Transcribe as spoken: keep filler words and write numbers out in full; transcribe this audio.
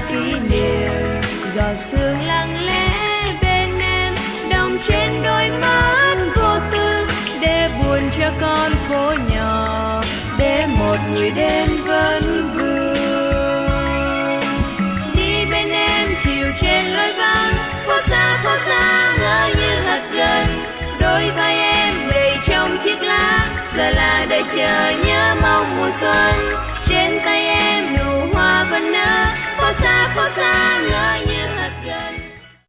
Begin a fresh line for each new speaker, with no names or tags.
kỷ niệm, giọt sương lặng lẽ bên em, đồng trên đôi mắt vô tư, để buồn cho con phố nhỏ, để một người đến vẫn vương. Đi bên em chiều trên lối vắng, phố xa phố xa ngỡ như thật gần, đôi vai em đầy trong chiếc lá, giờ là đời chờ nhớ mong mùa xuân. Trên tay em nụ hoa vẫn nở, phố xa phố xa